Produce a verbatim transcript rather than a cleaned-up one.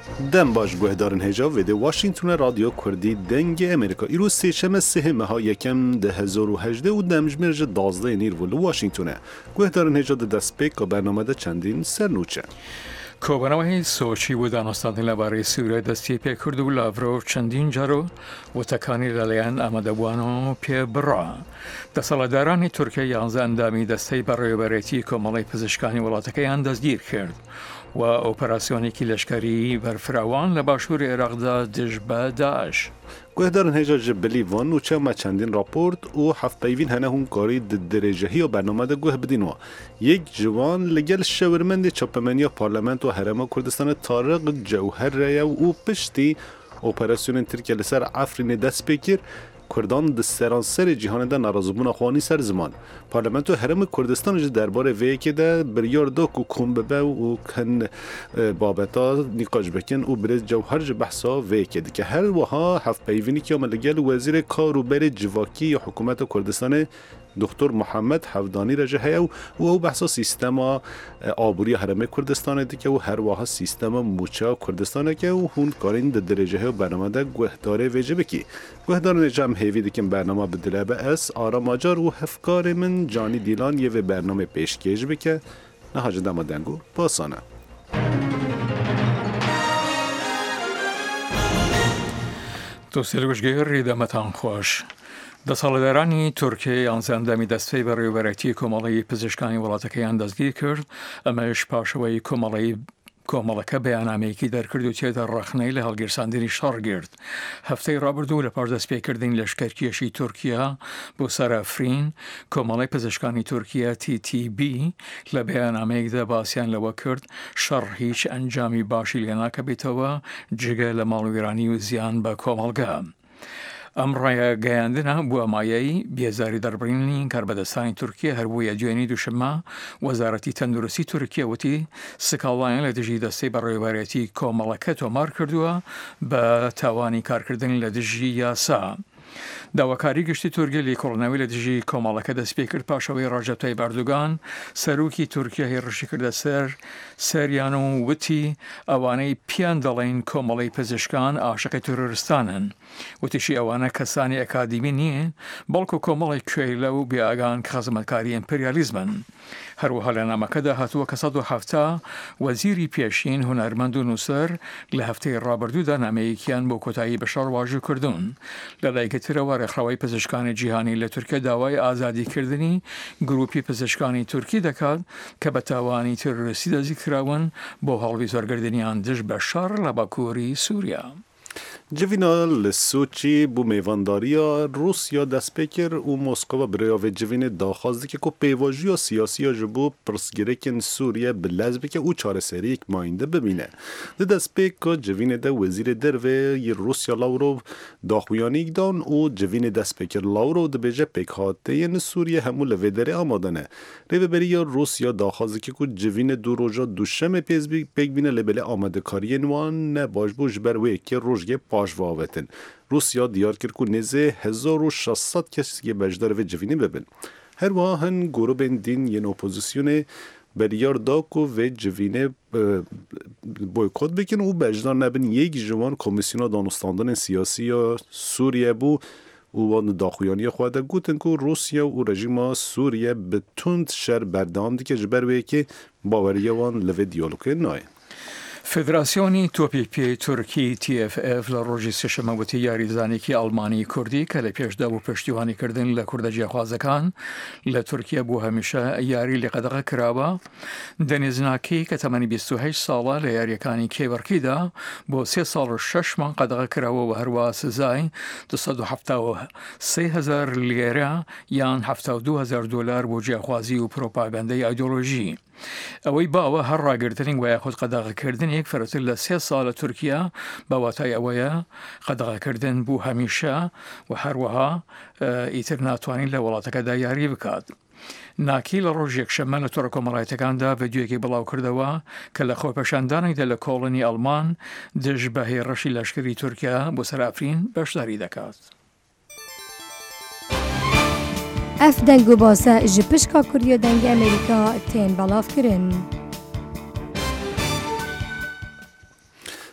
دم باش گوهدارن هجا ویده واشنگتون رادیو کردی دنگ امریکا ایروز سیشم سه مها یکم ده هزار و هجده و دمجمرج دازده نیر ولو واشنگتونه گوهدارن هجا ده دست پیک که برنامه ده چندین سرنوچه کۆبنەوەی سۆچی و دانوستاندن لەبارەی سووریا دەستی پێ کرد و لاڤرۆ چەندین جارۆ وتەکانی لەلایەن ئامادەبووانەوە پێ بڕا. دەسەڵاتدارانی تورکیا یانزە ئەندامی دەستەی بەڕێوەبەرێتی کۆمەڵی پزیشکانی وڵاتەکەیان دەستگیر کرد و ئۆپەراسیۆنێکی لەشکەری بەرفراوان لە باشووری عێراقدا دژ بە داعش. گوهدارن هجا جبلی وان و چه ما چندین راپورت و هفت پیوین هنه هون کاری درجهی و برنامه ده گوه بدین و یک جوان لگل شورمند چاپمنی پارلمنت و حرم کردستان طارق جوهر ریا و پشتی اپراسیون ترکیه لسر عفرین دست بکر کردان د سرانسر جهان ده نارازبون خوانی سر زمان پارلمنت و حرم کردستان جه درباره وی که ده بریار دا کو کم ببه و کن بابتا نیقاش بکن و برز جوهر جه بحثا وی که ده که هر وها هفت پیوینی که آمدگل وزیر کار و بر جواکی یا حکومت کردستان دکتر محمد حفدانی رجه هیا و او بحثا سیستم آبوری حرم کردستانه دی که و هر واحد سیستم موچه کردستانه که و هون کارین در درجه و برنامه ده گوهداره ویجه بکی گوهداره نجام هیوی دی که برنامه بدله به اس آرام آجار و هفکار من جانی دیلان یه و برنامه پیشکیج بکه نهاج دم دنگو باسانه توسیلوشگیر ریدمتان خوش دەسەڵاتدارانی تورکیا یانزەندەمی دەستەی بەڕێوەبەرێتی کۆمەڵی پزیشکانی وڵاتەکەیان دەستگیر کرد ئەمەش پاشەوەی کۆمەڵی کۆمەڵەکە بەیاننامەیەکی دەرکرد و تێدا ڕەخنەی لە هەڵگیرساندنی شەڕ گرت. هەفتەی ڕابردوو لە پاش دەستپێکردنی لەشکەرکێشی تورکیا بۆ سەر ئەفرین کۆمەڵی پزیشکانی تورکیا تی تی بی لە بەیاننامەیەکدا باسییان لەوە کرد شەڕ هیچ ئەنجامی باشی لێ ناکەبێتەوە جگە لە ماڵوێرانی و زیان بە کۆمەڵگە. ئەم ڕایە گەیاندنە بووە مایەی بێزاری دەربڕینی کاربەدەستانی تورکیا هەربوویە دوێنی دووشەممە وەزارەتی تەندروستی تورکیا وتی سکاڵایەن لە دژی دەستەی بەڕێوەبەرێتی کۆمەڵەکە تۆمار کردووە بە تاوانی کارکردن لە دژی یاسا. داواکاری گشتی تورکیا لێکۆڵینەوەی لە دژی کۆمەڵەکە دەست پێ کرد پاشەوەی ڕەجەب تایب ئەردوغان سەرۆکی تورکیا هێرشی کردە سەر سەریان و وتی ئەوانەی پیان دەڵێن کۆمەڵی پزیشکان ئاشقی تۆرۆریستانن وتیشی ئەوانە کەسانی ئەکادیمی نییە بەڵکو کۆمەڵی کوێیلە و بێئاگان کە خزمەتکاری ئیمپریالیزمن. هەروەها لە نامەکەدا هاتووە کە سەد و هەفتە وەزیری پێشین هونەرمەند و نووسەر لە هەفتەی ڕابردوودا نامەیەکیان بۆ کۆتایی بە شەڕ واژوو کردوون. لەلایەکەترەوە ڕێکخراوەی پزیشکانی جیهانی لە تورکیا داوای ئازادیکردنی گروپی پزیشکانی تورکی دەکات کە بە تاوانی تۆرۆریستی دەستگیر کراون بۆ هەڵوی زۆرگردنیان دژ بە شەڕ لە باکووری سووریا. جوینا لسوچی بو میوانداریا روسیا دست پیکر و مسکو برای و جوین داخواستی که کو پیواجی و سیاسی جبو پرسگیرکن سوریه بلزبه که او چاره سری یک ماینده ببینه. ده دست پیک جوین ده وزیر در و روسیا لاورو داخویانی دان و جوین دست پیکر لاورو ده بیجه پیک هاته ین سوریه همو لودره آمادنه. ریو بری روسیا داخواستی که کو جوین دو روزا دوشم پیز پیک بینه لبله آماده کاری نوان نه باش بوش بر و که روزگه پاش واوتن. روسیا دیار کرد که نزه هزار و شصت کسی که بجدار و جوینی ببین. هر واهن گروه دین ین اپوزیسیون بریار داکو و جوینه بویکوت بکن و بجدار نبین یک جوان کمیسیون دانستاندن سیاسی سوریه بو و وان داخویانی خواهده گوتن که روسیا و رژیم سوریه به تند شر برداند که جبروی که باوریه وان لوه دیالوگه نای. فدراسیۆنی تۆپی تورکی تی اف اف لە ڕۆژی سێشەمەوتی یاریزانێکی ئەڵمانی کوردی کە لە پێشدا بوو پشتیوانیکردن لە کوردە جیاخوازەکان لە تورکیا بوو هەمیشە یاری لێ قەدەغە کراوە. دەنیزناکی کە تەمەنی بیست و هەشت ساڵە لە یاریەکانی کێبەرکیدا بۆ سێ ساڵ و شەش مانگ قەدەغە کراوە و هەروە سزای دووسەد و هەفتاد و سێ هەزار لیرە یان هەفتاد و دوو هەزار دۆلار بۆ جیاخوازی و پرۆپاگەندەی ئایدۆلۆژی. ئەوەی باوە هەر ڕاگرتنی وایە خۆت قەدەغەکردنێک فرەتر لە سێ ساڵە تورکیا بەواتای ئەوەیە قەدەغەکردن بوو هەمیشە و هەروەها ئیتر ناتوانین لە وڵاتەکەدا یاری بکات. ناکی لە ڕۆژ یەکشەممە لە تۆڕە کۆمەڵایەتەکاندا ڤیدیۆیەکی بڵاو کردەوە کە لە خۆپەشاندانێکدا لە کۆڵنی ئەڵمان دژ بە هێرشی لەشکری تورکیا بۆ سەر ئەفرین بەشداری دەکات. اف دنگو باسه جپشکا کریو دنگ امریکا تین بلاف کرن.